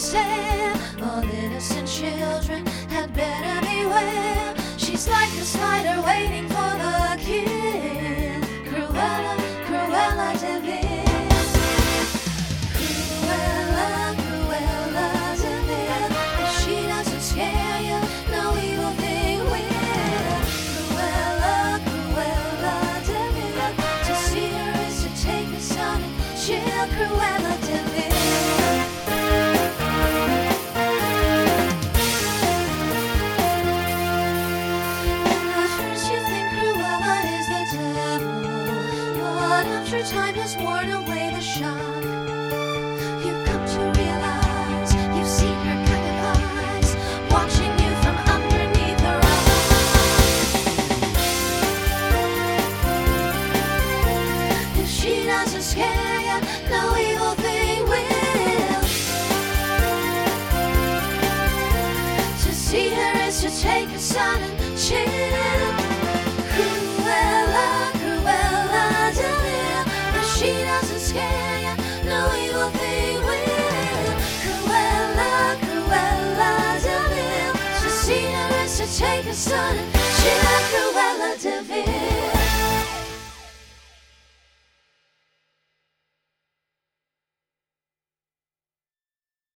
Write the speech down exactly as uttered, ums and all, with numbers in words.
say all innocent children had better beware. She's like a spider waiting for the kill. Cruella, Cruella de Vil. Cruella, Cruella de Vil. If she doesn't scare you, no evil thing will. Cruella, Cruella de Vil. To see her is to take a sun and chill. Cruella de Vil. After time has worn away the shock, you've come to realize you've seen her kind of eyes watching you from underneath her eyes. If she doesn't scare you, no evil thing will. To see her is to take a sun and chill. Cruella, Cruella de Vil. She doesn't scare you, no evil thing will. Cruella, Cruella de Vil. To see her is to take a sun and